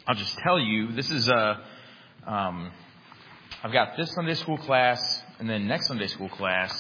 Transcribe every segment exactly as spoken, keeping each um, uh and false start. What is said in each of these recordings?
I'll just tell you, this is a, um, I've got this Sunday school class and then next Sunday school class.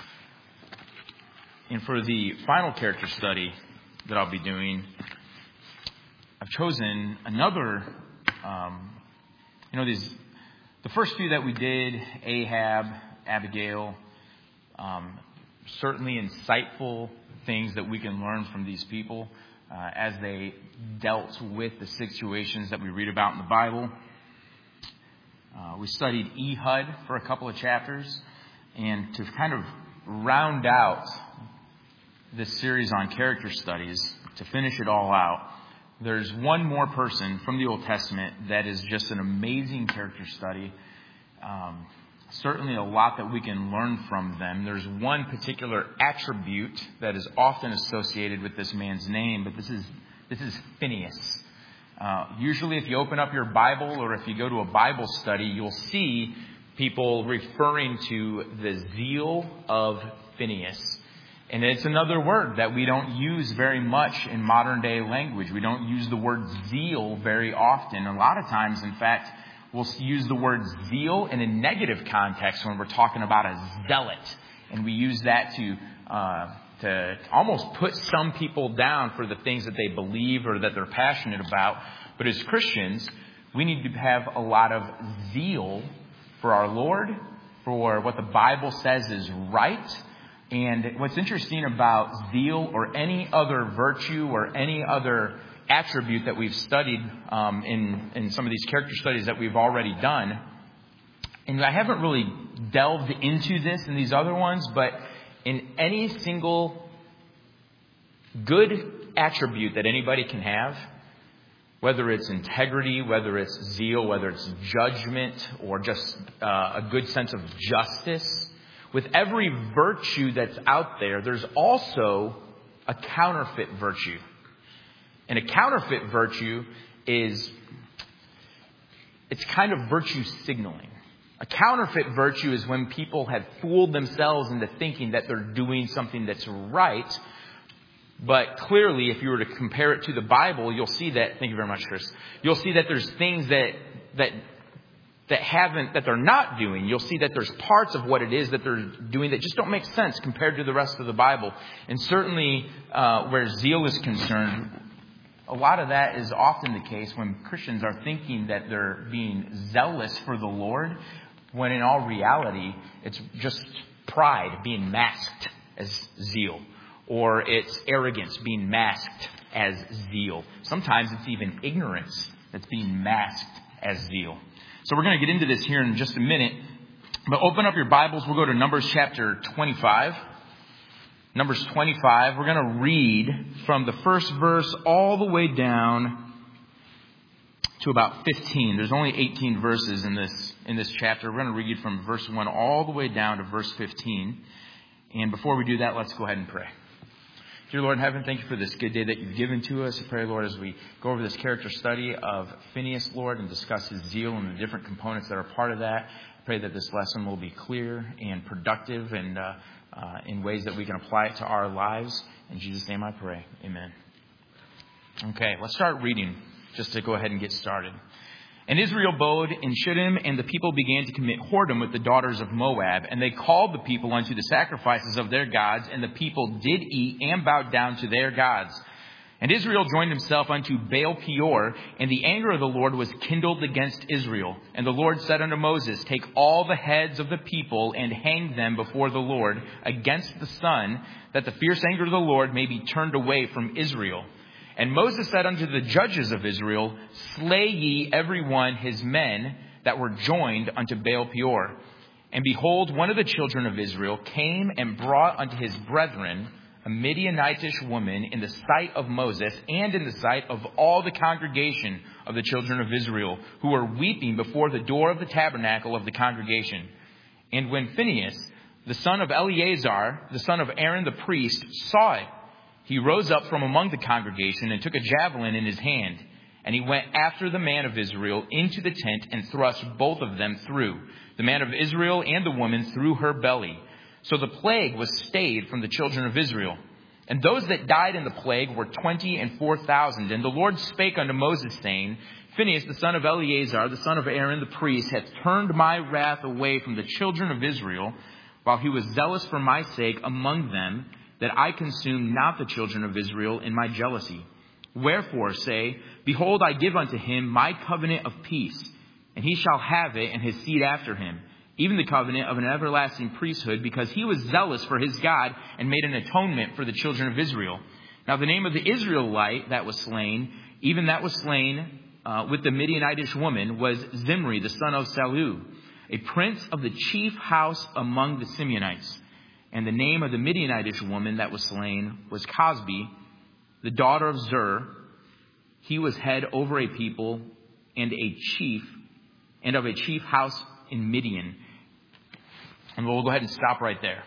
And for the final character study that I'll be doing, I've chosen another, um, you know, these, the first few that we did, Ahab, Abigail, um, certainly insightful things that we can learn from these people uh, as they dealt with the situations that we read about in the Bible. Uh, we studied Ehud for a couple of chapters, and to kind of round out this series on character studies, to finish it all out, there's one more person from the Old Testament that is just an amazing character study. Um, certainly a lot that we can learn from them. There's one particular attribute that is often associated with this man's name, but this is this is Phinehas. Uh, usually if you open up your Bible or if you go to a Bible study, you'll see people referring to the zeal of Phinehas. And it's another word that we don't use very much in modern day language. We don't use the word zeal very often. A lot of times, in fact, we'll use the word zeal in a negative context when we're talking about a zealot. And we use that to uh, to almost put some people down for the things that they believe or that they're passionate about. But as Christians, we need to have a lot of zeal for our Lord, for what the Bible says is right. And what's interesting about zeal or any other virtue or any other attribute that we've studied um, in, in some of these character studies that we've already done, and I haven't really delved into this in these other ones, but in any single good attribute that anybody can have, whether it's integrity, whether it's zeal, whether it's judgment, or just uh, a good sense of justice, with every virtue that's out there, there's also a counterfeit virtue. And a counterfeit virtue is, it's kind of virtue signaling. A counterfeit virtue is when people have fooled themselves into thinking that they're doing something that's right. But clearly, if you were to compare it to the Bible, you'll see that, thank you very much, Chris, you'll see that there's things that, that, that haven't, that they're not doing. You'll see that there's parts of what it is that they're doing that just don't make sense compared to the rest of the Bible. And certainly, uh, where zeal is concerned, a lot of that is often the case when Christians are thinking that they're being zealous for the Lord, when in all reality, it's just pride being masked as zeal. Or it's arrogance being masked as zeal. Sometimes it's even ignorance that's being masked as zeal. So we're going to get into this here in just a minute. But open up your Bibles. We'll go to Numbers chapter twenty-five. Numbers twenty-five. We're going to read from the first verse all the way down to about fifteen. There's only eighteen verses in this in this chapter. We're going to read from verse one all the way down to verse fifteen. And before we do that, let's go ahead and pray. Dear Lord in heaven, thank you for this good day that you've given to us. I pray, Lord, as we go over this character study of Phinehas, Lord, and discuss his zeal and the different components that are part of that, I pray that this lesson will be clear and productive and uh, uh, in ways that we can apply it to our lives. In Jesus' name I pray. Amen. Okay, let's start reading just to go ahead and get started. And Israel abode in Shittim, and the people began to commit whoredom with the daughters of Moab. And they called the people unto the sacrifices of their gods, and the people did eat and bowed down to their gods. And Israel joined himself unto Baal Peor, and the anger of the Lord was kindled against Israel. And the Lord said unto Moses, Take all the heads of the people, and hang them before the Lord against the sun, that the fierce anger of the Lord may be turned away from Israel. And Moses said unto the judges of Israel, Slay ye every one his men that were joined unto Baal Peor. And behold, one of the children of Israel came and brought unto his brethren a Midianitish woman in the sight of Moses and in the sight of all the congregation of the children of Israel, who were weeping before the door of the tabernacle of the congregation. And when Phinehas, the son of Eleazar, the son of Aaron the priest, saw it, he rose up from among the congregation and took a javelin in his hand. And he went after the man of Israel into the tent and thrust both of them through, the man of Israel and the woman through her belly. So the plague was stayed from the children of Israel. And those that died in the plague were twenty and four thousand. And the Lord spake unto Moses, saying, Phinehas, the son of Eleazar, the son of Aaron the priest, hath turned my wrath away from the children of Israel, while he was zealous for my sake among them, that I consume not the children of Israel in my jealousy. Wherefore say, Behold, I give unto him my covenant of peace, and he shall have it, and his seed after him, even the covenant of an everlasting priesthood, because he was zealous for his God, and made an atonement for the children of Israel. Now the name of the Israelite that was slain, even that was slain uh, with the Midianitish woman, was Zimri, the son of Salu, a prince of the chief house among the Simeonites. And the name of the Midianitish woman that was slain was Cosbi, the daughter of Zur. He was head over a people and a chief, and of a chief house in Midian. And we'll go ahead and stop right there.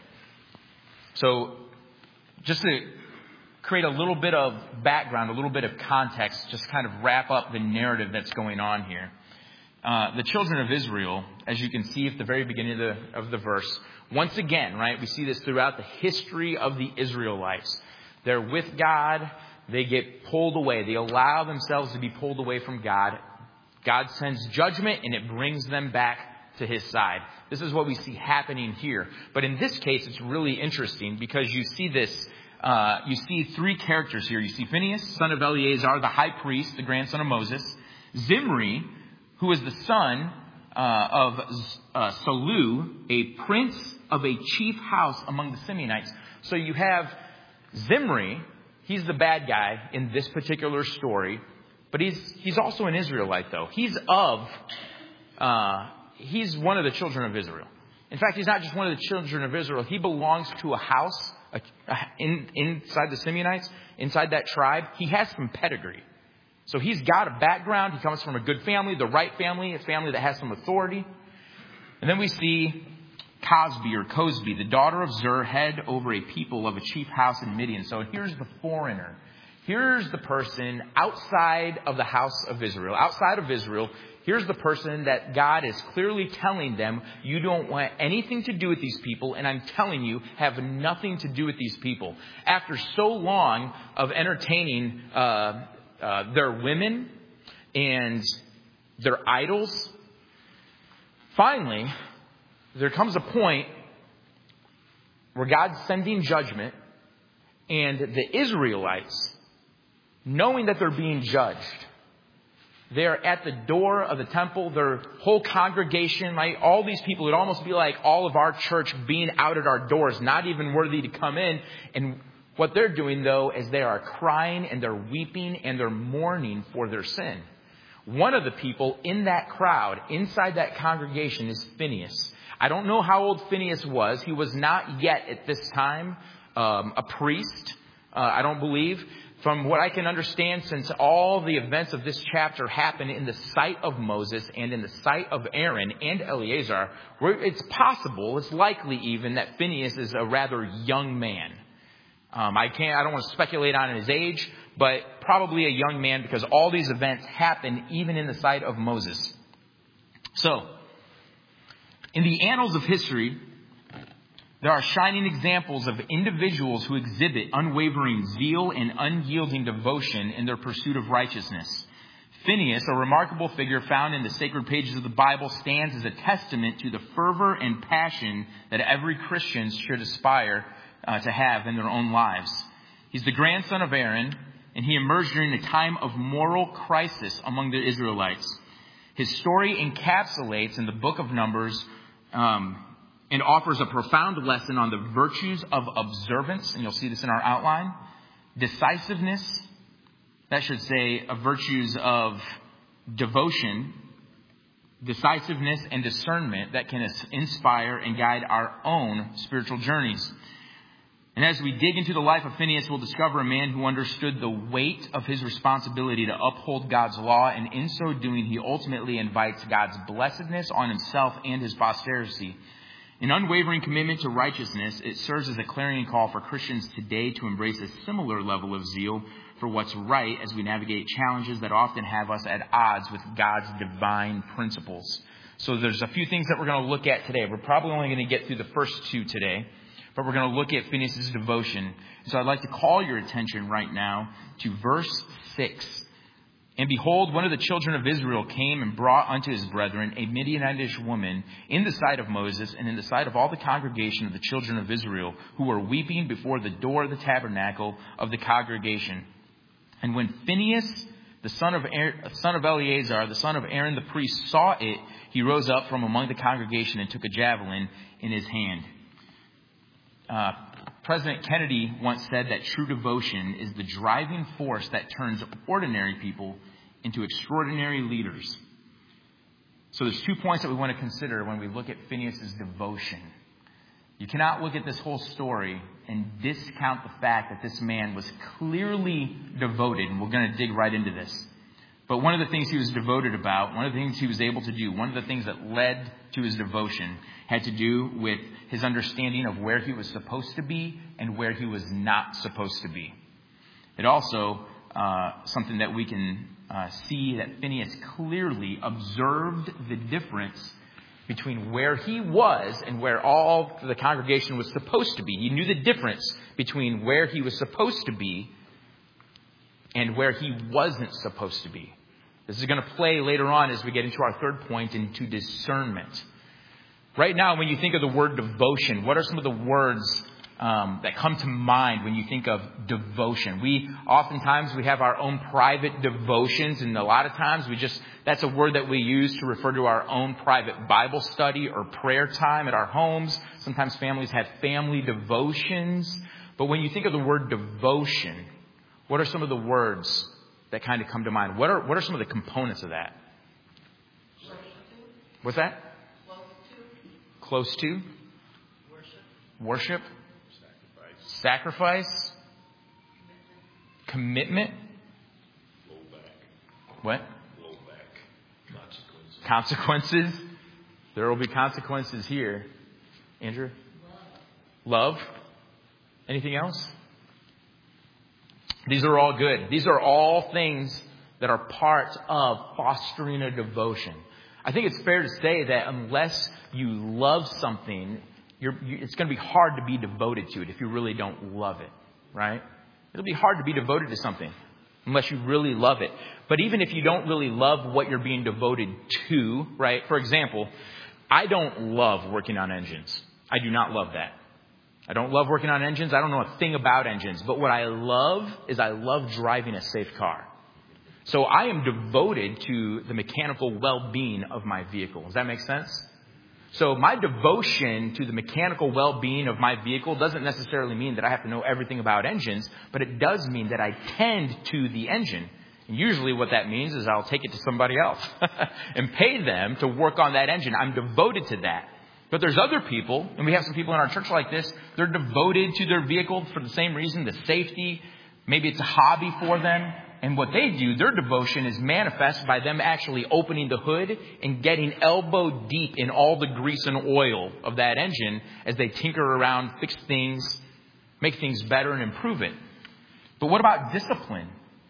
So, just to create a little bit of background, a little bit of context, just kind of wrap up the narrative that's going on here. Uh, the children of Israel, as you can see at the very beginning of the, of the verse, once again, right, we see this throughout the history of the Israelites. They're with God. They get pulled away. They allow themselves to be pulled away from God. God sends judgment, and it brings them back to his side. This is what we see happening here. But in this case, it's really interesting because you see this, uh, you see three characters here. You see Phinehas, son of Eleazar, the high priest, the grandson of Moses. Zimri, who is the son uh, of uh, Salu, a prince of a chief house among the Simeonites. So you have Zimri. He's the bad guy in this particular story. But he's he's also an Israelite, though. He's of, uh, he's one of the children of Israel. In fact, he's not just one of the children of Israel. He belongs to a house a, a, in, inside the Simeonites, inside that tribe. He has some pedigree. So he's got a background. He comes from a good family, the right family, a family that has some authority. And then we see Cosbi or Cosbi, the daughter of Zur, head over a people of a chief house in Midian. So here's the foreigner. Here's the person outside of the house of Israel, outside of Israel. Here's the person that God is clearly telling them, you don't want anything to do with these people. And I'm telling you, have nothing to do with these people. After so long of entertaining uh, uh, their women and their idols, finally, there comes a point where God's sending judgment, and the Israelites, knowing that they're being judged, they're at the door of the temple, their whole congregation, like all these people, it'd almost be like all of our church being out at our doors, not even worthy to come in. And what they're doing, though, is they are crying and they're weeping and they're mourning for their sin. One of the people in that crowd, inside that congregation, is Phinehas. I don't know how old Phinehas was. He was not yet at this time um, a priest, uh, I don't believe. From what I can understand, since all the events of this chapter happen in the sight of Moses and in the sight of Aaron and Eleazar, it's possible, it's likely even, that Phinehas is a rather young man. Um, I can't, I don't want to speculate on his age, but probably a young man because all these events happen even in the sight of Moses. So, in the annals of history, there are shining examples of individuals who exhibit unwavering zeal and unyielding devotion in their pursuit of righteousness. Phinehas, a remarkable figure found in the sacred pages of the Bible, stands as a testament to the fervor and passion that every Christian should aspire uh, to have in their own lives. He's the grandson of Aaron, and he emerged during a time of moral crisis among the Israelites. His story encapsulates in the book of Numbers um, and offers a profound lesson on the virtues of observance, and you'll see this in our outline, decisiveness, that should say uh, virtues of devotion, decisiveness, and discernment that can inspire and guide our own spiritual journeys. And as we dig into the life of Phinehas, we'll discover a man who understood the weight of his responsibility to uphold God's law, and in so doing, he ultimately invites God's blessedness on himself and his posterity. An unwavering commitment to righteousness, it serves as a clarion call for Christians today to embrace a similar level of zeal for what's right as we navigate challenges that often have us at odds with God's divine principles. So there's a few things that we're going to look at today. We're probably only going to get through the first two today. but we're going to look at Phinehas' devotion. So I'd like to call your attention right now to verse six. And behold, one of the children of Israel came and brought unto his brethren a Midianitish woman in the sight of Moses and in the sight of all the congregation of the children of Israel, who were weeping before the door of the tabernacle of the congregation. And when Phinehas, the son of Aaron, son of Eleazar, the son of Aaron the priest, saw it, he rose up from among the congregation and took a javelin in his hand. Uh, President Kennedy once said that true devotion is the driving force that turns ordinary people into extraordinary leaders. So there's two points that we want to consider when we look at Phinehas' devotion. You cannot look at this whole story and discount the fact that this man was clearly devoted, and we're going to dig right into this. But one of the things he was devoted about, one of the things he was able to do, one of the things that led to his devotion had to do with his understanding of where he was supposed to be and where he was not supposed to be. It also, uh, something that we can uh, see that Phinehas clearly observed the difference between where he was and where all the congregation was supposed to be. He knew the difference between where he was supposed to be and where he wasn't supposed to be. This is going to play later on as we get into our third point, into discernment. Right now, when you think of the word devotion, what are some of the words um, that come to mind when you think of devotion? We oftentimes we have our own private devotions, and a lot of times we just that's a word that we use to refer to our own private Bible study or prayer time at our homes. Sometimes families have family devotions. But when you think of the word devotion, what are some of the words that kind of come to mind? What are what are some of the components of that? What's that? Close to? Worship. Worship. Sacrifice. Sacrifice. Commitment. Commitment. Blow back. What? Blow back. Consequences. Consequences. There will be consequences here. Andrew? Love. Love. Anything else? These are all good. These are all things that are part of fostering a devotion. I think it's fair to say that unless you love something, you're, you, it's going to be hard to be devoted to it if you really don't love it, right? It'll be hard to be devoted to something unless you really love it. But even if you don't really love what you're being devoted to, right? For example, I don't love working on engines. I do not love that. I don't love working on engines. I don't know a thing about engines. But what I love is I love driving a safe car. So I am devoted to the mechanical well-being of my vehicle. Does that make sense? So my devotion to the mechanical well-being of my vehicle doesn't necessarily mean that I have to know everything about engines, but it does mean that I tend to the engine. And usually what that means is I'll take it to somebody else and pay them to work on that engine. I'm devoted to that. But there's other people, and we have some people in our church like this, they're devoted to their vehicle for the same reason, the safety. Maybe it's a hobby for them. And what they do, their devotion is manifest by them actually opening the hood and getting elbow deep in all the grease and oil of that engine as they tinker around, fix things, make things better, and improve it. But what about discipline?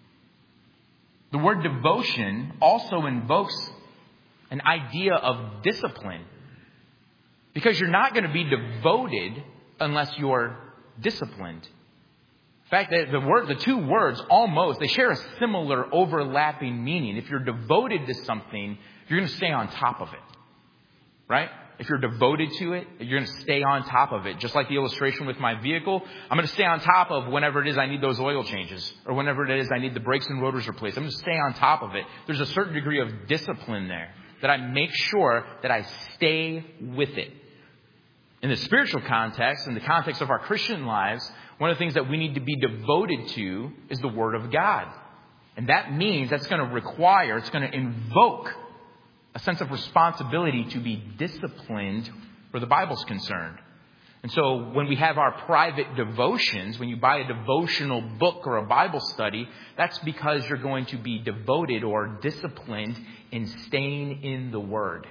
The word devotion also invokes an idea of discipline. Because you're not going to be devoted unless you're disciplined. In fact, the, the word, the two words almost, they share a similar overlapping meaning. If you're devoted to something, you're going to stay on top of it. Right? If you're devoted to it, you're going to stay on top of it. Just like the illustration with my vehicle, I'm going to stay on top of whenever it is I need those oil changes. Or whenever it is I need the brakes and rotors replaced. I'm going to stay on top of it. There's a certain degree of discipline there. That I make sure that I stay with it. In the spiritual context, in the context of our Christian lives, one of the things that we need to be devoted to is the Word of God. And that means that's going to require, it's going to invoke a sense of responsibility to be disciplined where the Bible's concerned. And so when we have our private devotions, when you buy a devotional book or a Bible study, that's because you're going to be devoted or disciplined in staying in the Word.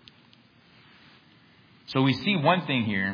So we see one thing here,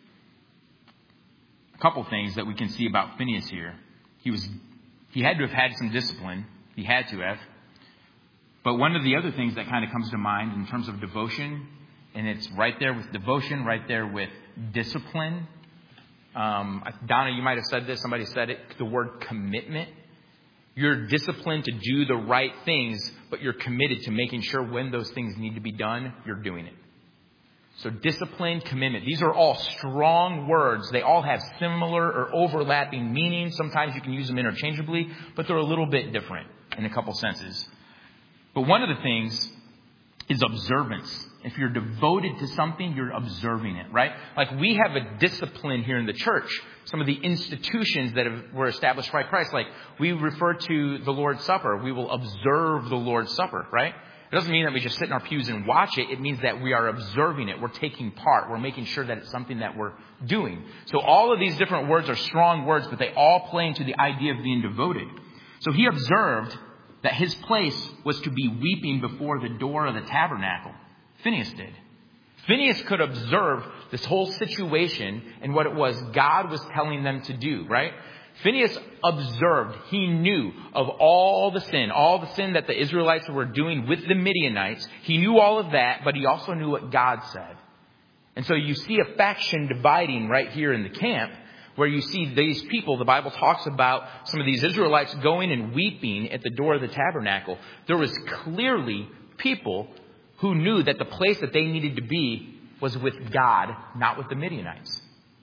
a couple things that we can see about Phinehas here. He was, he had to have had some discipline. He had to have. But one of the other things that kind of comes to mind in terms of devotion, and it's right there with devotion, right there with discipline, Um, Donna, you might have said this. Somebody said it. The word commitment. You're disciplined to do the right things, but you're committed to making sure when those things need to be done, you're doing it. So discipline, commitment. These are all strong words. They all have similar or overlapping meanings. Sometimes you can use them interchangeably, but they're a little bit different in a couple senses. But one of the things is observance. If you're devoted to something, you're observing it, right? Like we have a discipline here in the church. Some of the institutions that have, were established by Christ, like we refer to the Lord's Supper. We will observe the Lord's Supper, right? It doesn't mean that we just sit in our pews and watch it. It means that we are observing it. We're taking part. We're making sure that it's something that we're doing. So all of these different words are strong words, but they all play into the idea of being devoted. So he observed that his place was to be weeping before the door of the tabernacle. Phinehas did. Phinehas could observe this whole situation and what it was God was telling them to do, right? Phinehas observed. He knew of all the sin, all the sin that the Israelites were doing with the Midianites. He knew all of that, but he also knew what God said. And so you see a faction dividing right here in the camp, where you see these people. The Bible talks about some of these Israelites going and weeping at the door of the tabernacle. There was clearly people who knew that the place that they needed to be was with God, not with the Midianites.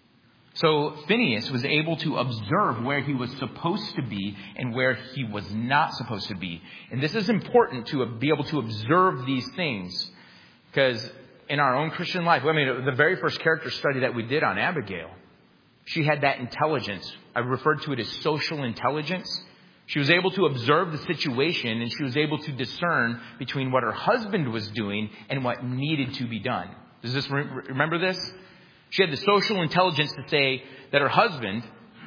So Phinehas was able to observe where he was supposed to be and where he was not supposed to be. And this is important to be able to observe these things, because in our own Christian life, I mean, the very first character study that we did on Abigail, she had that intelligence. I referred to it as social intelligence. She was able to observe the situation, and she was able to discern between what her husband was doing and what needed to be done. Does this remember this? She had the social intelligence to say that her husband,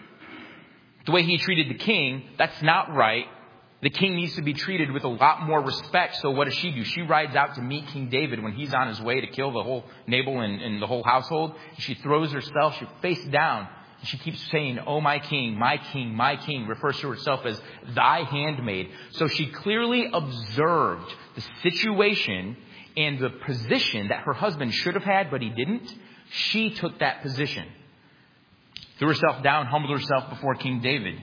the way he treated the king, that's not right. The king needs to be treated with a lot more respect. So what does she do? She rides out to meet King David when he's on his way to kill the whole Nabal and, and the whole household. She throws herself, she face down, and she keeps saying, "Oh, my king, my king, my king," refers to herself as thy handmaid. So she clearly observed the situation and the position that her husband should have had, but he didn't. She took that position. Threw herself down, humbled herself before King David.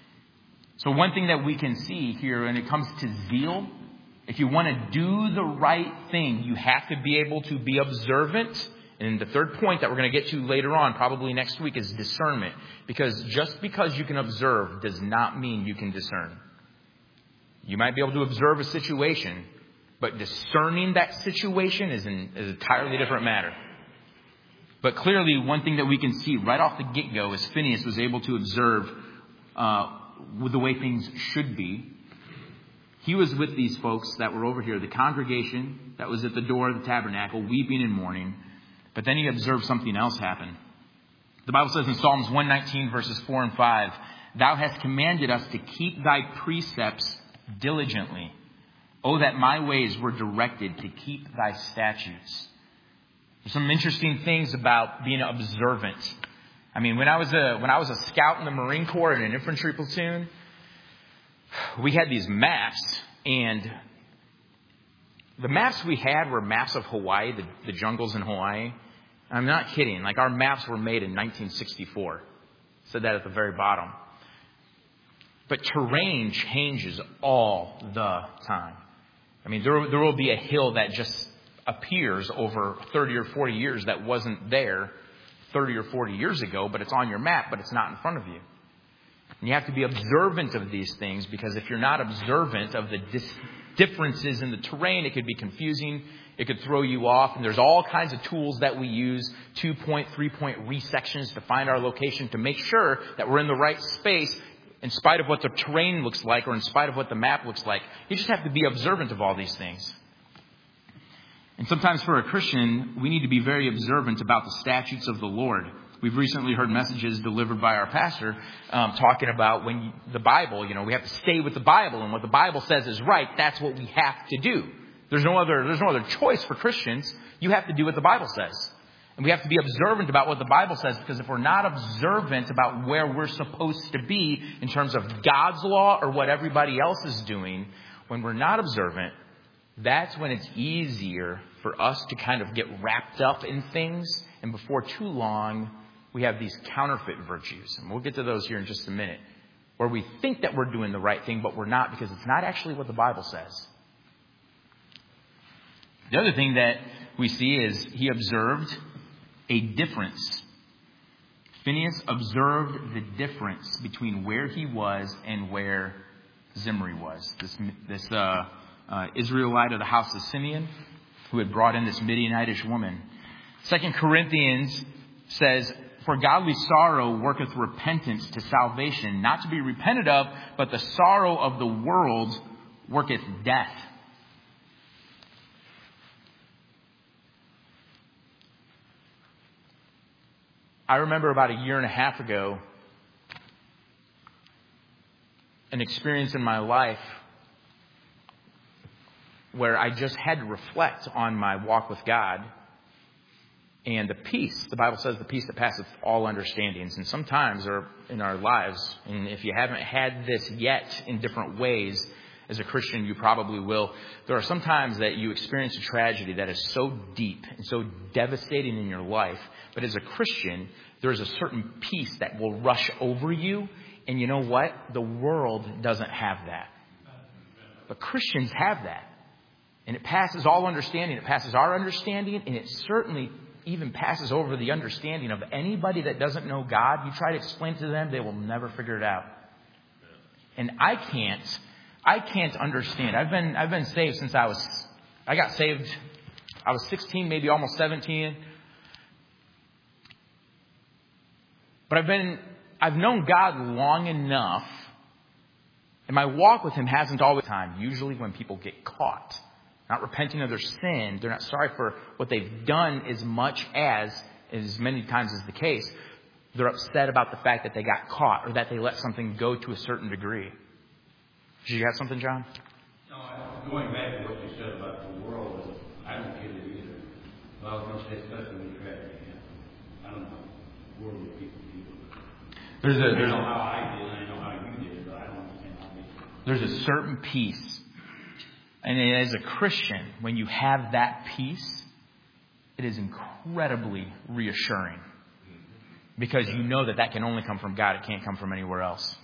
So one thing that we can see here when it comes to zeal, if you want to do the right thing, you have to be able to be observant. And the third point that we're going to get to later on, probably next week, is discernment. Because just because you can observe does not mean you can discern. You might be able to observe a situation, but discerning that situation is an, is an entirely different matter. But clearly, one thing that we can see right off the get-go is Phinehas was able to observe uh, with the way things should be. He was with these folks that were over here, the congregation that was at the door of the tabernacle, weeping and mourning. But then he observed something else happen. The Bible says in Psalms one nineteen, verses four and five, "Thou hast commanded us to keep thy precepts diligently. Oh, that my ways were directed to keep thy statutes." There's some interesting things about being observant. I mean, when I was a when I was a scout in the Marine Corps in an infantry platoon, we had these maps, and the maps we had were maps of Hawaii, the, the jungles in Hawaii. I'm not kidding. Like, our maps were made in nineteen sixty-four. Said that at the very bottom. But terrain changes all the time. I mean, there there will be a hill that just appears over thirty or forty years that wasn't there thirty or forty years ago, but it's on your map, but it's not in front of you. And you have to be observant of these things, because if you're not observant of the dis- differences in the terrain, it could be confusing. It could throw you off. And there's all kinds of tools that we use, two-point, three-point resections to find our location, to make sure that we're in the right space in spite of what the terrain looks like or in spite of what the map looks like. You just have to be observant of all these things. And sometimes for a Christian, we need to be very observant about the statutes of the Lord. We've recently heard messages delivered by our pastor um, talking about when you, the Bible, you know, we have to stay with the Bible, and what the Bible says is right. That's what we have to do. There's no other, there's no other choice for Christians. You have to do what the Bible says. And we have to be observant about what the Bible says, because if we're not observant about where we're supposed to be in terms of God's law or what everybody else is doing, when we're not observant, that's when it's easier for us to kind of get wrapped up in things. And before too long, we have these counterfeit virtues. And we'll get to those here in just a minute. Where we think that we're doing the right thing, but we're not, because it's not actually what the Bible says. The other thing that we see is he observed a difference. Phinehas observed the difference between where he was and where Zimri was. This, this uh, uh, Israelite of the house of Simeon, who had brought in this Midianitish woman. Second Corinthians says, for godly sorrow worketh repentance to salvation, not to be repented of, but the sorrow of the world worketh death. I remember about a year and a half ago, an experience in my life where I just had to reflect on my walk with God and the peace. The Bible says the peace that passeth all understandings. And sometimes or in our lives, and if you haven't had this yet in different ways, as a Christian, you probably will. There are some times that you experience a tragedy that is so deep and so devastating in your life. But as a Christian, there is a certain peace that will rush over you. And you know what? The world doesn't have that. But Christians have that. And it passes all understanding. It passes our understanding. And it certainly even passes over the understanding of anybody that doesn't know God. You try to explain to them, they will never figure it out. And I can't. I can't understand. I've been I've been saved since I was I got saved. I was sixteen, maybe almost seventeen. But I've been I've known God long enough, and my walk with Him hasn't always time. Usually when people get caught, not repenting of their sin, they're not sorry for what they've done as much as, as many times is the case, they're upset about the fact that they got caught or that they let something go to a certain degree. Did you have something, John? No, I, going back to what you said about the world, I don't get it either. Well, I was going to say especially when you're at I don't know. Worldly people, people. There's a, there's I know how I did, I know how you did, but I don't understand how they did. There's a certain peace. And as a Christian, when you have that peace, it is incredibly reassuring. Because you know that that can only come from God. It can't come from anywhere else.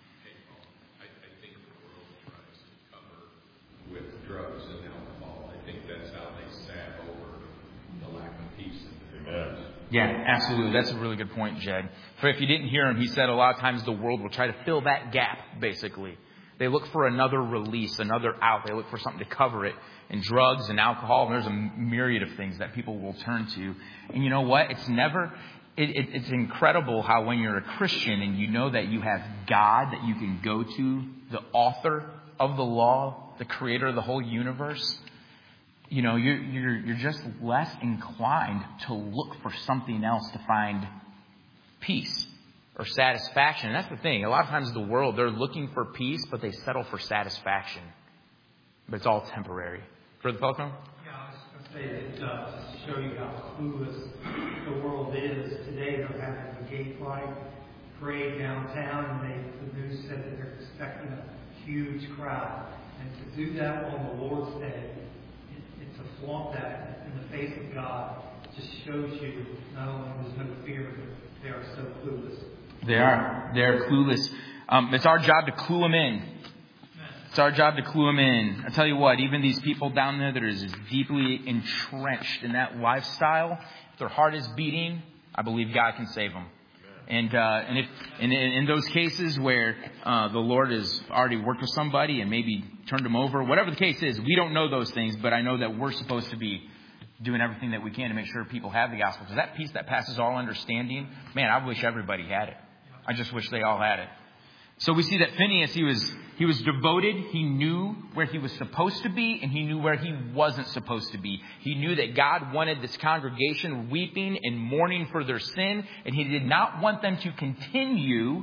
Drugs and alcohol. I think that's how they sap over the lack of peace in their lives. Yeah, absolutely. That's a really good point, Jed. For if you didn't hear him, he said a lot of times the world will try to fill that gap, basically. They look for another release, another out. They look for something to cover it. And drugs and alcohol, and there's a myriad of things that people will turn to. And you know what? It's never... It, it, it's incredible how when you're a Christian and you know that you have God that you can go to, the author of the law, the creator of the whole universe, you know, you're, you're, you're just less inclined to look for something else to find peace or satisfaction. And that's the thing. A lot of times in the world, they're looking for peace, but they settle for satisfaction. But it's all temporary. Brother Falcone? Yeah, I was going to say that uh, just to show you how clueless the world is. Today they're having a gay pride parade downtown, and they, the news said that they're expecting a huge crowd. And to do that on the Lord's Day, and to flaunt that in the face of God, just shows you not only there's no fear, but they are so clueless. They are. They're clueless. Um, it's our job to clue them in. It's our job to clue them in. I tell you what, even these people down there that are as deeply entrenched in that lifestyle, if their heart is beating, I believe God can save them. And uh, and if in, in those cases where uh, the Lord has already worked with somebody and maybe turned them over, whatever the case is, we don't know those things, but I know that we're supposed to be doing everything that we can to make sure people have the gospel. Because that peace that passes all understanding, man, I wish everybody had it. I just wish they all had it. So we see that Phinehas, he was he was devoted. He knew where he was supposed to be, and he knew where he wasn't supposed to be. He knew that God wanted this congregation weeping and mourning for their sin, and he did not want them to continue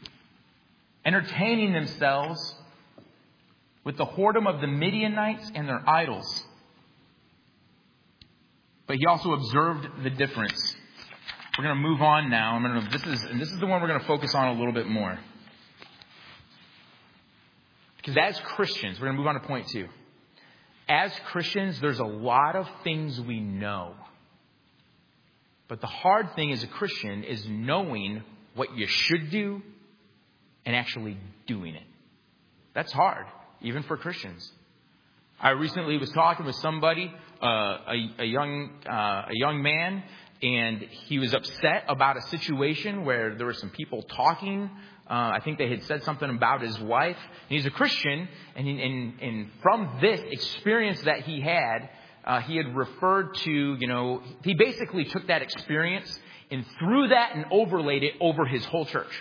entertaining themselves with the whoredom of the Midianites and their idols. But he also observed the difference. We're going to move on now. I'm going to, this is and this is the one we're going to focus on a little bit more. Because as Christians, we're going to move on to point two. As Christians, there's a lot of things we know. But the hard thing as a Christian is knowing what you should do and actually doing it. That's hard, even for Christians. I recently was talking with somebody, uh, a, a young uh, a young man, and he was upset about a situation where there were some people talking. Uh, I think they had said something about his wife. And he's a Christian, and, he, and, and from this experience that he had, uh, he had referred to, you know, he basically took that experience and threw that and overlaid it over his whole church.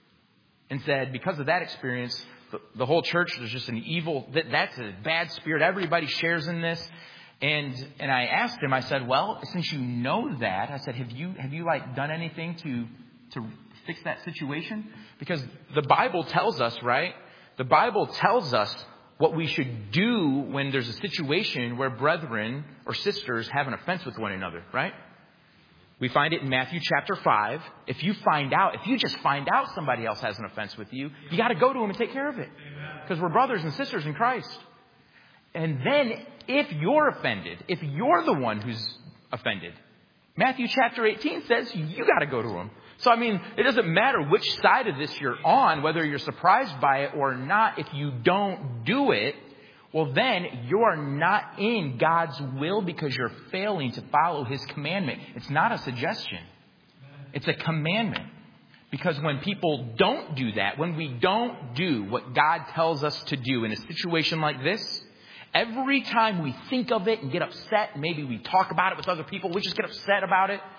And said, because of that experience, the, the whole church, there's just an evil, that, that's a bad spirit. Everybody shares in this. And and I asked him, I said, well, since you know that, I said, have you have you like done anything to to fix that situation? Because the Bible tells us, right? The Bible tells us what we should do when there's a situation where brethren or sisters have an offense with one another, right? We find it in Matthew chapter five. If you find out, if you just find out somebody else has an offense with you, you got to go to them and take care of it. Because we're brothers and sisters in Christ. And then if you're offended, if you're the one who's offended, Matthew chapter eighteen says you got to go to them. So, I mean, it doesn't matter which side of this you're on, whether you're surprised by it or not. If you don't do it, well, then you're not in God's will because you're failing to follow his commandment. It's not a suggestion. It's a commandment. Because when people don't do that, when we don't do what God tells us to do in a situation like this, every time we think of it and get upset, maybe we talk about it with other people, we just get upset about it,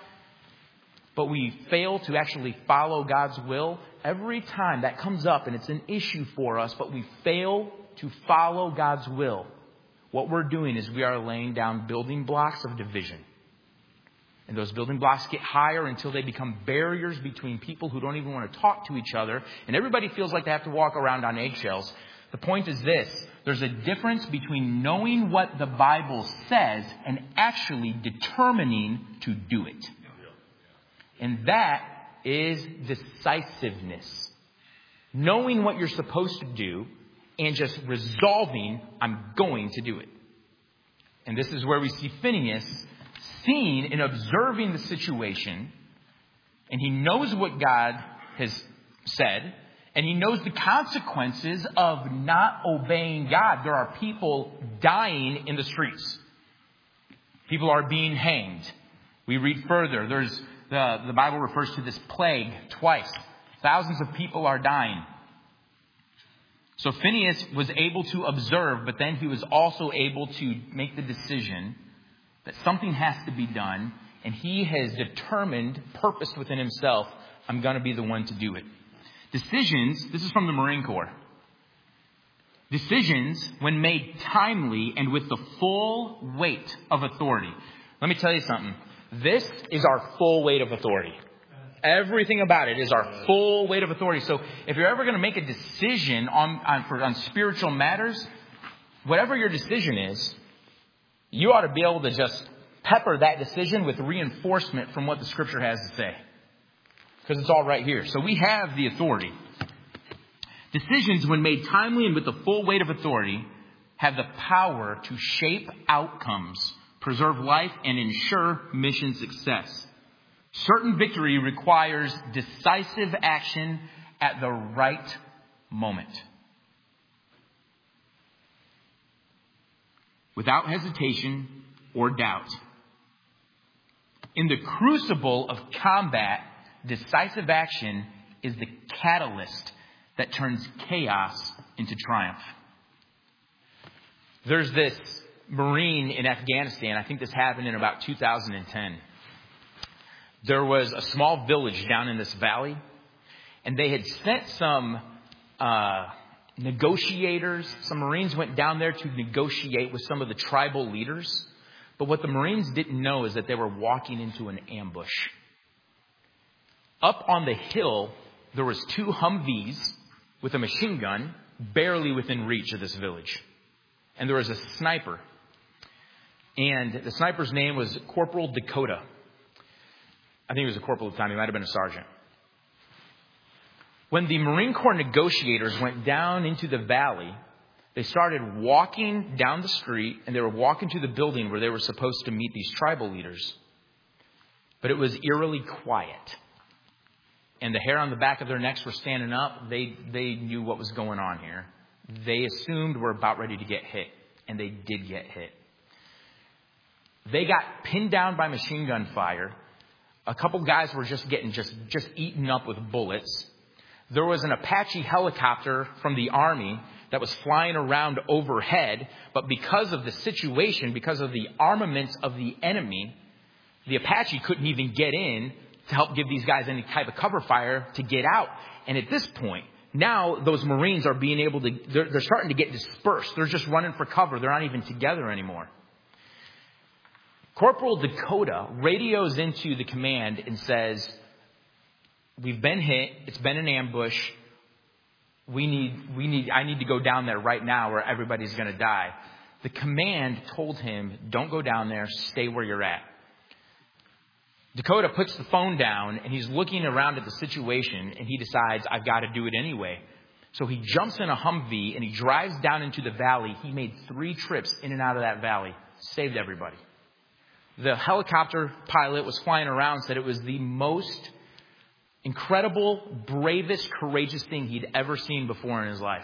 but we fail to actually follow God's will. Every time that comes up and it's an issue for us, but we fail to follow God's will, what we're doing is we are laying down building blocks of division. And those building blocks get higher until they become barriers between people who don't even want to talk to each other. And everybody feels like they have to walk around on eggshells. The point is this. There's a difference between knowing what the Bible says and actually determining to do it. And that is decisiveness. Knowing what you're supposed to do and just resolving, I'm going to do it. And this is where we see Phineas seeing and observing the situation. And he knows what God has said. And he knows the consequences of not obeying God. There are people dying in the streets. People are being hanged. We read further. There's the, the Bible refers to this plague twice. Thousands of people are dying. So Phineas was able to observe, but then he was also able to make the decision that something has to be done. And he has determined, purposed within himself, I'm going to be the one to do it. Decisions, this is from the Marine Corps. Decisions, when made timely and with the full weight of authority. Let me tell you something. This is our full weight of authority. Everything about it is our full weight of authority. So if you're ever going to make a decision on, on, for, on spiritual matters, whatever your decision is, you ought to be able to just pepper that decision with reinforcement from what the Scripture has to say. Because it's all right here. So we have the authority. Decisions, when made timely and with the full weight of authority, have the power to shape outcomes, preserve life, and ensure mission success. Certain victory requires decisive action at the right moment. Without hesitation or doubt. In the crucible of combat, decisive action is the catalyst that turns chaos into triumph. There's this Marine in Afghanistan. I think this happened in about two thousand ten. There was a small village down in this valley, and they had sent some uh, negotiators. Some Marines went down there to negotiate with some of the tribal leaders. But what the Marines didn't know is that they were walking into an ambush. Up on the hill, there was two Humvees with a machine gun barely within reach of this village. And there was a sniper. And the sniper's name was Corporal Dakota. I think he was a corporal at the time. He might have been a sergeant. When the Marine Corps negotiators went down into the valley, they started walking down the street, and they were walking to the building where they were supposed to meet these tribal leaders. But it was eerily quiet. And the hair on the back of their necks were standing up. They, they knew what was going on here. They assumed we're about ready to get hit. And they did get hit. They got pinned down by machine gun fire. A couple guys were just getting just, just eaten up with bullets. There was an Apache helicopter from the Army that was flying around overhead. But because of the situation, because of the armaments of the enemy, the Apache couldn't even get in to help give these guys any type of cover fire to get out. And at this point, now those Marines are being able to, they're, they're starting to get dispersed. They're just running for cover. They're not even together anymore. Corporal Dakota radios into the command and says, we've been hit. It's been an ambush. We need, we need, I need to go down there right now or everybody's going to die. The command told him, don't go down there. Stay where you're at. Dakota puts the phone down and he's looking around at the situation and he decides, I've got to do it anyway. So he jumps in a Humvee and he drives down into the valley. He made three trips in and out of that valley. Saved everybody. The helicopter pilot was flying around, said it was the most incredible, bravest, courageous thing he'd ever seen before in his life.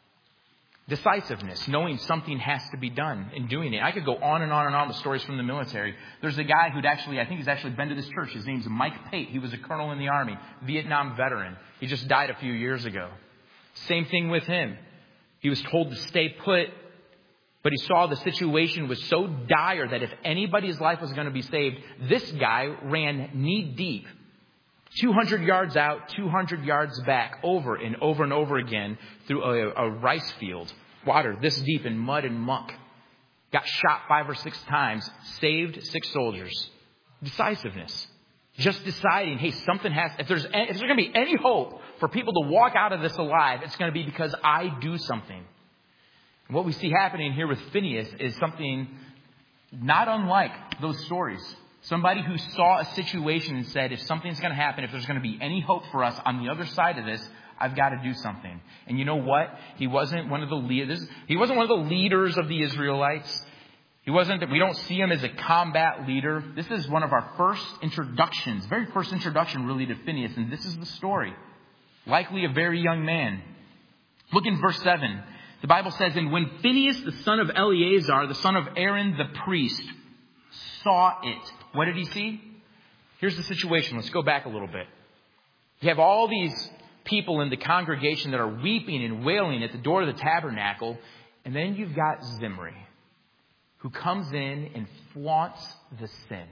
Decisiveness, knowing something has to be done and doing it. I could go on and on and on with stories from the military. There's a guy who'd actually, I think he's actually been to this church. His name's Mike Pate. He was a colonel in the Army, Vietnam veteran. He just died a few years ago. Same thing with him. He was told to stay put, but he saw the situation was so dire that if anybody's life was going to be saved, this guy ran knee deep, two hundred yards out, two hundred yards back, over and over and over again through a, a rice field, water this deep in mud and muck. Got shot five or six times, saved six soldiers. Decisiveness. Just deciding, hey, something has, if there's, if there's going to be any hope for people to walk out of this alive, it's going to be because I do something. And what we see happening here with Phineas is something not unlike those stories. Somebody who saw a situation and said, if something's going to happen, if there's going to be any hope for us on the other side of this, I've got to do something. And you know what? He wasn't one of the leaders. He wasn't one of the leaders of the Israelites. He wasn't, we don't see him as a combat leader. This is one of our first introductions, very first introduction really to Phineas. And this is the story. Likely a very young man. Look in verse seven. The Bible says, and when Phineas, the son of Eleazar, the son of Aaron, the priest, saw it. What did he see? Here's the situation. Let's go back a little bit. You have all these people in the congregation that are weeping and wailing at the door of the tabernacle. And then you've got Zimri, who comes in and flaunts the sin.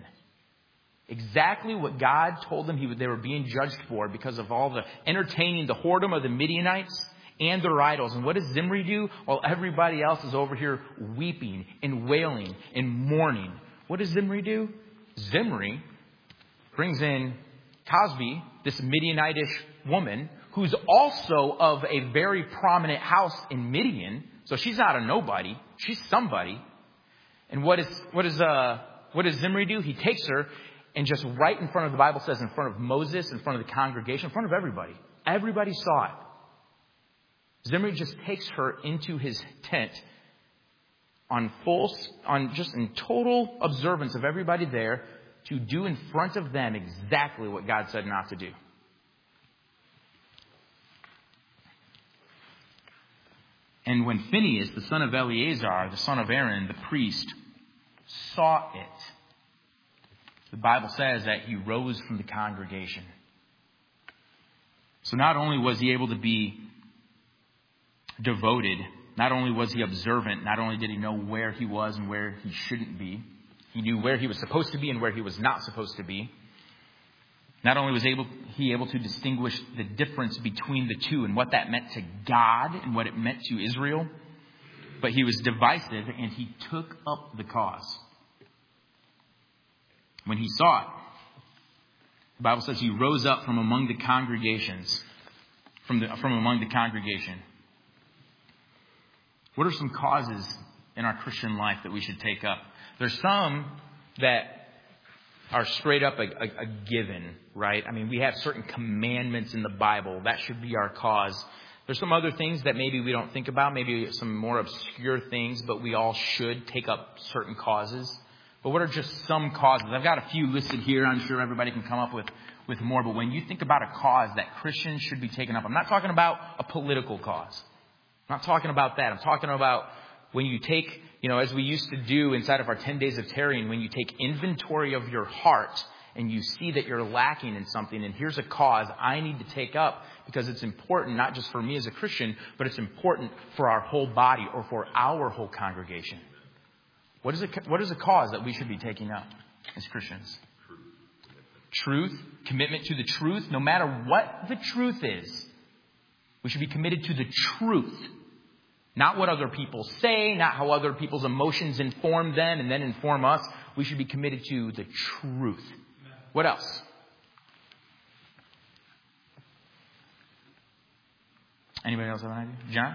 Exactly what God told them he would, they were being judged for because of all the entertaining the whoredom of the Midianites and their idols. And what does Zimri do? While everybody else is over here weeping and wailing and mourning. What does Zimri do? Zimri brings in Cosby, this Midianitish woman, who's also of a very prominent house in Midian. So she's not a nobody. She's somebody. And what is what is uh what does Zimri do? He takes her and just right in front of, the Bible says, in front of Moses, in front of the congregation, in front of everybody. Everybody saw it. Zimri just takes her into his tent on full, on just in total observance of everybody there to do in front of them exactly what God said not to do. And when Phineas, the son of Eleazar, the son of Aaron, the priest, saw it, the Bible says that he rose from the congregation. So not only was he able to be devoted, not only was he observant, not only did he know where he was and where he shouldn't be, he knew where he was supposed to be and where he was not supposed to be. Not only was able, he able to distinguish the difference between the two and what that meant to God and what it meant to Israel, but he was divisive and he took up the cause. When he saw it, the Bible says he rose up from among the congregations, from the, from among the congregation. What are some causes in our Christian life that we should take up? There's some that are straight up a, a, a given, right? I mean, we have certain commandments in the Bible. That should be our cause. There's some other things that maybe we don't think about, maybe some more obscure things, but we all should take up certain causes. But what are just some causes? I've got a few listed here. I'm sure everybody can come up with, with more. But when you think about a cause that Christians should be taking up, I'm not talking about a political cause. I'm not talking about that. I'm talking about when you take, you know, as we used to do inside of our ten days of tarrying, when you take inventory of your heart and you see that you're lacking in something, and here's a cause I need to take up because it's important, not just for me as a Christian, but it's important for our whole body or for our whole congregation. What is it? What is a cause that we should be taking up as Christians? Truth, commitment to the truth, no matter what the truth is. We should be committed to the truth. Not what other people say, not how other people's emotions inform them and then inform us. We should be committed to the truth. What else? Anybody else have an idea? John?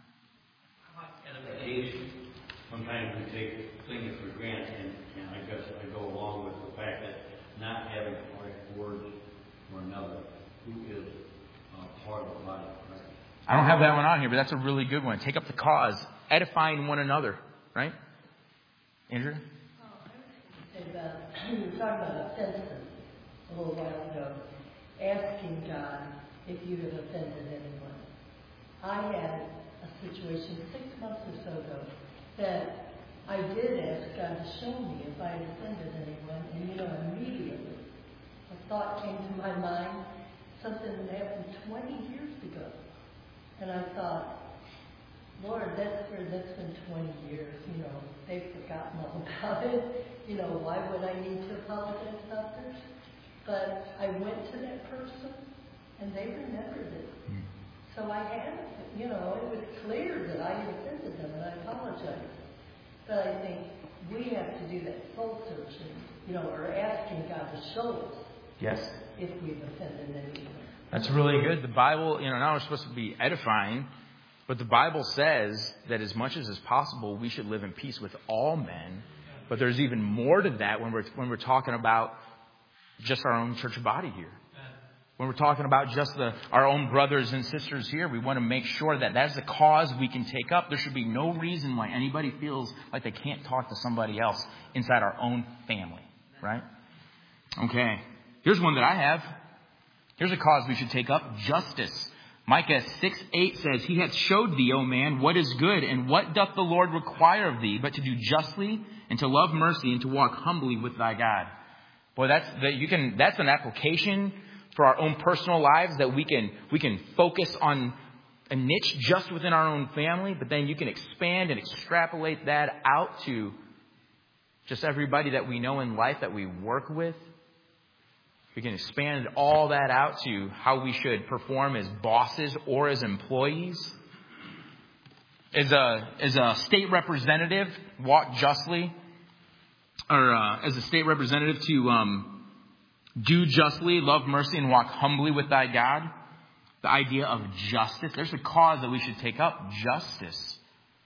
Sometimes we take things for granted, and, and I guess I go along with the fact that not having the right words for another who is uh, part of the body of Christ. I don't have that one on here, but that's a really good one. Take up the cause, edifying one another, right? Andrew? Oh, I was going to say about, you were talking about offenses a little while ago, asking God if you have offended anyone. I had a situation six months or so ago that I did ask God to show me if I had offended anyone, and you know, immediately a thought came to my mind, something that happened twenty years ago. And I thought, Lord, that's for, that's been twenty years, you know, they've forgotten all about it. You know, why would I need to apologize about this? But I went to that person, and they remembered it. Mm. So I had, you know, it was clear that I had offended them, and I apologized. But I think we have to do that soul searching, you know, or asking God to show us yes. if we've offended anyone. That's really good. The Bible, you know, now we're supposed to be edifying, but the Bible says that as much as is possible, we should live in peace with all men. But there's even more to that when we're when we're talking about just our own church body here. When we're talking about just the, our own brothers and sisters here, we want to make sure that that's a cause we can take up. There should be no reason why anybody feels like they can't talk to somebody else inside our own family, right? Okay. Here's one that I have. Here's a cause we should take up. Justice. Micah six eight says, He hath showed thee, O man, what is good, and what doth the Lord require of thee, but to do justly, and to love mercy, and to walk humbly with thy God. Boy, that's that you can that's an application for our own personal lives, that we can we can focus on a niche just within our own family, but then you can expand and extrapolate that out to just everybody that we know in life that we work with. We can expand all that out to how we should perform as bosses or as employees. As a as a state representative, walk justly, or uh, as a state representative to um, do justly, love mercy, and walk humbly with thy God. The idea of justice. There's a cause that we should take up. Justice.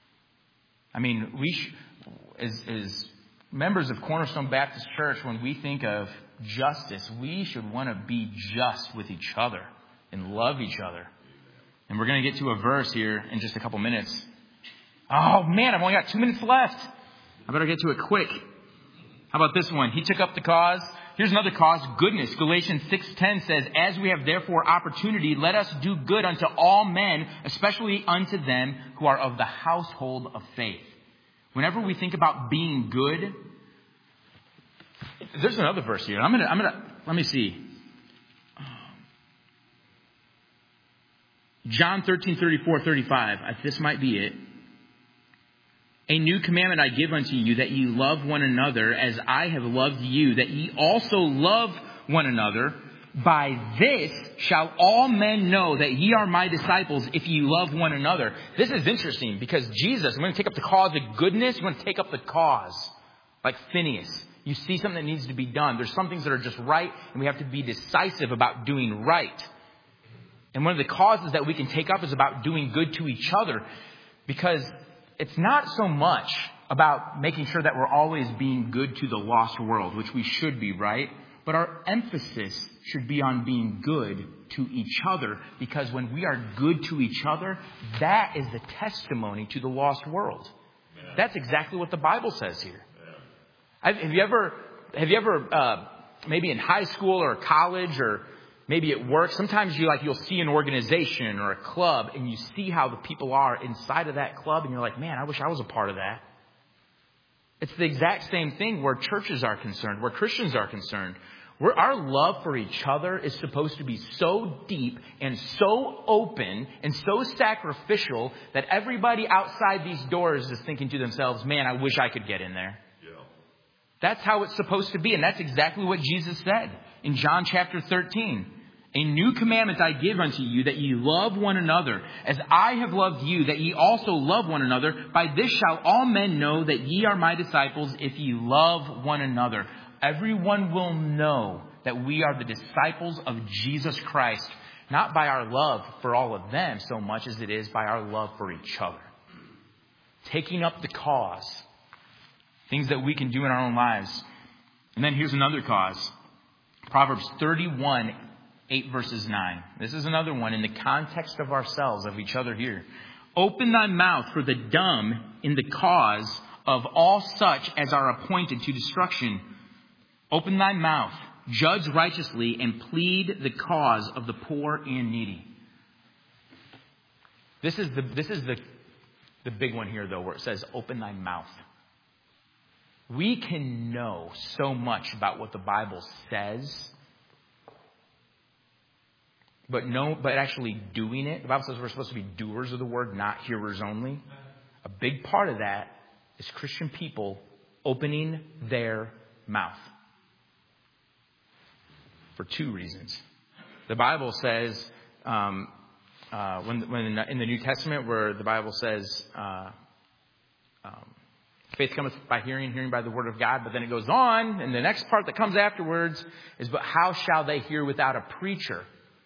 I mean, we sh- as, as members of Cornerstone Baptist Church, when we think of justice, we should want to be just with each other and love each other. And we're going to get to a verse here in just a couple minutes. Oh, man, I've only got two minutes left. I better get to it quick. How about this one? He took up the cause. Here's another cause, goodness. Galatians six ten says, As we have therefore opportunity, let us do good unto all men, especially unto them who are of the household of faith. Whenever we think about being good, there's another verse here. I'm gonna, I'm gonna, let me see. John thirteen thirty-four thirty-five. This might be it. A new commandment I give unto you, that ye love one another as I have loved you, that ye also love one another. By this shall all men know that ye are my disciples, if ye love one another. This is interesting because Jesus, I'm going to take up the cause of goodness. I'm going to take up the cause. Like Phineas. You see something that needs to be done. There's some things that are just right, and we have to be decisive about doing right. And one of the causes that we can take up is about doing good to each other, because it's not so much about making sure that we're always being good to the lost world, which we should be, right? But our emphasis should be on being good to each other, because when we are good to each other, that is the testimony to the lost world. Yeah. That's exactly what the Bible says here. Have you ever, have you ever, uh, maybe in high school or college or maybe at work, sometimes you like, you'll see an organization or a club and you see how the people are inside of that club and you're like, man, I wish I was a part of that. It's the exact same thing where churches are concerned, where Christians are concerned. Where our love for each other is supposed to be so deep and so open and so sacrificial that everybody outside these doors is thinking to themselves, man, I wish I could get in there. Yeah. That's how it's supposed to be. And that's exactly what Jesus said in John chapter thirteen. A new commandment I give unto you, that ye love one another, as I have loved you, that ye also love one another. By this shall all men know that ye are my disciples, if ye love one another. Everyone will know that we are the disciples of Jesus Christ, not by our love for all of them so much as it is by our love for each other. Taking up the cause. Things that we can do in our own lives. And then here's another cause. Proverbs thirty-one, eight verses nine. This is another one in the context of ourselves, of each other here. Open thy mouth for the dumb in the cause of all such as are appointed to destruction. Open thy mouth, judge righteously, and plead the cause of the poor and needy. This is the this is the, the big one here, though, where it says, open thy mouth. We can know so much about what the Bible says, but no, but actually doing it. The Bible says we're supposed to be doers of the word, not hearers only. A big part of that is Christian people opening their mouth. For two reasons. The Bible says, um, uh, when, when in the New Testament, where the Bible says, uh, um, faith cometh by hearing, hearing by the word of God. But then it goes on, and the next part that comes afterwards is, but how shall they hear without a preacher?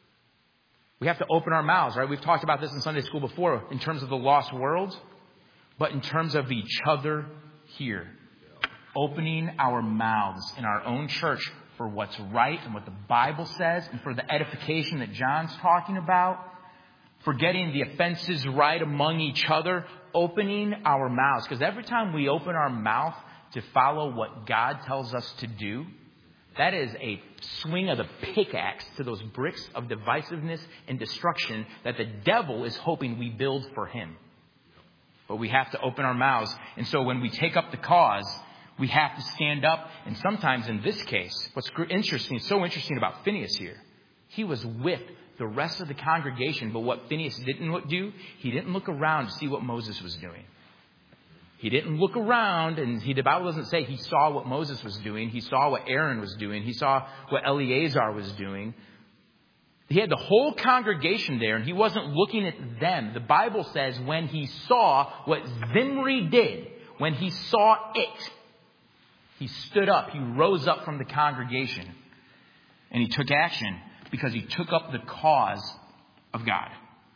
We have to open our mouths, right? We've talked about this in Sunday school before in terms of the lost world, but in terms of each other here. Opening our mouths in our own church for what's right and what the Bible says, and for the edification that John's talking about, for getting the offenses right among each other, opening our mouths. Because every time we open our mouth to follow what God tells us to do, that is a swing of the pickaxe to those bricks of divisiveness and destruction that the devil is hoping we build for him. But we have to open our mouths. And so when we take up the cause, we have to stand up. And sometimes in this case, what's interesting, so interesting about Phineas here, he was with the rest of the congregation. But what Phineas didn't do, he didn't look around to see what Moses was doing. He didn't look around, and he, the Bible doesn't say he saw what Moses was doing. He saw what Aaron was doing. He saw what Eleazar was doing. He had the whole congregation there, and he wasn't looking at them. The Bible says when he saw what Zimri did, when he saw it, he stood up. He rose up from the congregation, and he took action because he took up the cause of God.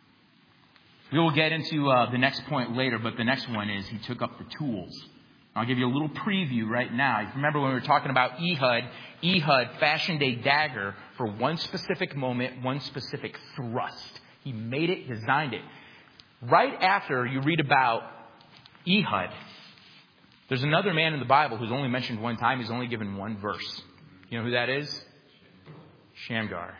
We will get into uh, the next point later, but the next one is he took up the tools. I'll give you a little preview right now. You remember when we were talking about Ehud, Ehud fashioned a dagger for one specific moment, one specific thrust. He made it, designed it. Right after you read about Ehud, there's another man in the Bible who's only mentioned one time. He's only given one verse. You know who that is? Shamgar.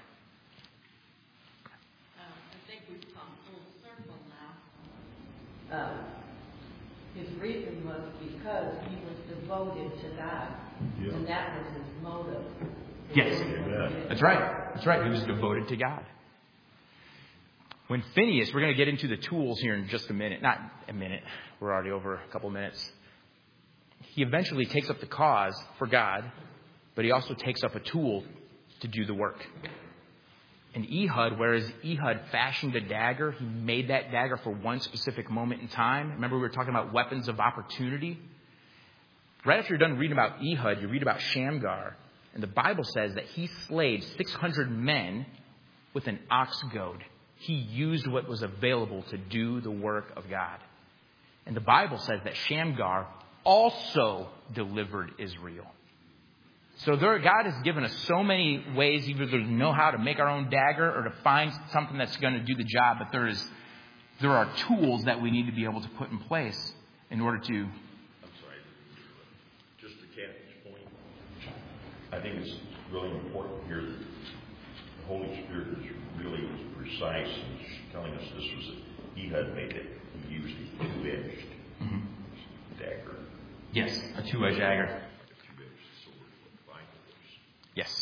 Uh, his reason was because he was devoted to God. Yeah. And that was his motive. Yes. Yeah. That's right. That's right. He was devoted to God. When Phineas, we're going to get into the tools here in just a minute. Not a minute. We're already over a couple minutes. He eventually takes up the cause for God, but he also takes up a tool to do the work. And Ehud, whereas Ehud fashioned a dagger, he made that dagger for one specific moment in time. Remember we were talking about weapons of opportunity? Right after you're done reading about Ehud, you read about Shamgar. And the Bible says that he slayed six hundred men with an ox goad. He used what was available to do the work of God. And the Bible says that Shamgar also delivered Israel. So there, God has given us so many ways either to know how to make our own dagger or to find something that's going to do the job. But there is, there are tools that we need to be able to put in place in order to just to Kathy's point, I think it's really important here that the Holy Spirit is really was precise in telling us this was a, he had made it. He used a two-edged mm-hmm. dagger. Yes, a two-edged dagger. A two-edged sword. Yes.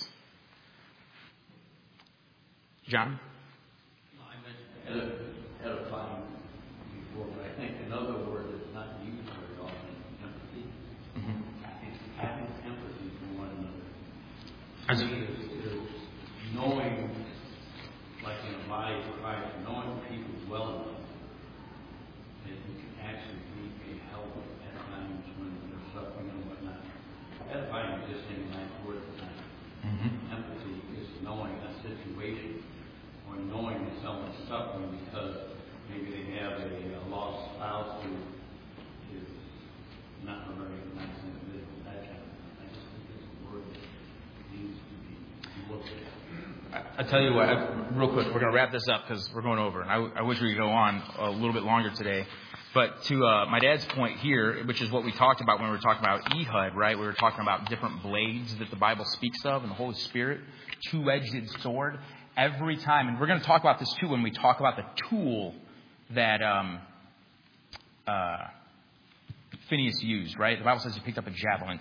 John? I mentioned edifying before, but I think another word that's not used very often is empathy. Mm-hmm. It's having empathy for one another. As it is, is knowing, like in the body of Christ, knowing people well enough that you can actually be a help at times when they're suffering and whatnot. Edifying is just saying nice words at times. Mm-hmm. Empathy is knowing a situation or knowing that someone's suffering because maybe they have a, a lost spouse who is not a very nice individual, that kind of thing. I just think it's a word that needs to be looked at. I tell you what, real quick, we're going to wrap this up because we're going over. And I, I wish we could go on a little bit longer today. But to uh, my dad's point here, which is what we talked about when we were talking about Ehud, right? We were talking about different blades that the Bible speaks of and the Holy Spirit, two-edged sword. Every time, and we're going to talk about this too when we talk about the tool that um, uh, Phineas used, right? The Bible says he picked up a javelin.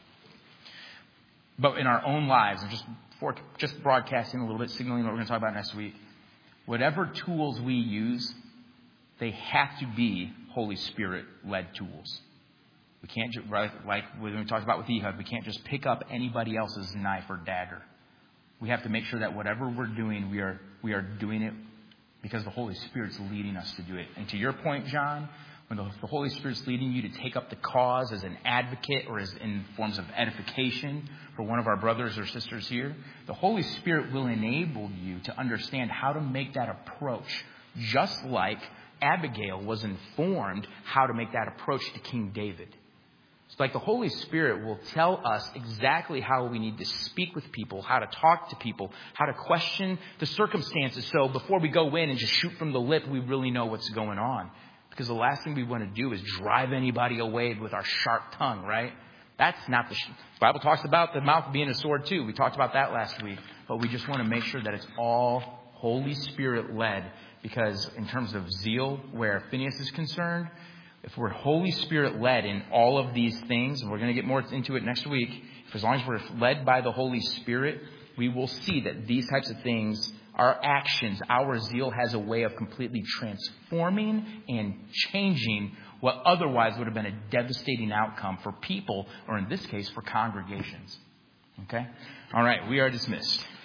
But in our own lives, and just for, just broadcasting a little bit, signaling what we're going to talk about next week, whatever tools we use, they have to be Holy Spirit-led tools. We can't, right, like when we talked about with Ehud, we can't just pick up anybody else's knife or dagger. We have to make sure that whatever we're doing, we are we are doing it because the Holy Spirit's leading us to do it. And to your point, John, when the, the Holy Spirit's leading you to take up the cause as an advocate or as in forms of edification for one of our brothers or sisters here, the Holy Spirit will enable you to understand how to make that approach, just like Abigail was informed how to make that approach to King David. It's like the Holy Spirit will tell us exactly how we need to speak with people, how to talk to people, how to question the circumstances. So before we go in and just shoot from the lip, we really know what's going on. Because the last thing we want to do is drive anybody away with our sharp tongue, right? That's not the... Sh- the Bible talks about the mouth being a sword too. We talked about that last week. But we just want to make sure that it's all Holy Spirit led. Because in terms of zeal, where Phineas is concerned, if we're Holy Spirit led in all of these things, and we're going to get more into it next week, if as long as we're led by the Holy Spirit, we will see that these types of things, our actions, our zeal has a way of completely transforming and changing what otherwise would have been a devastating outcome for people, or in this case, for congregations. Okay? All right, we are dismissed.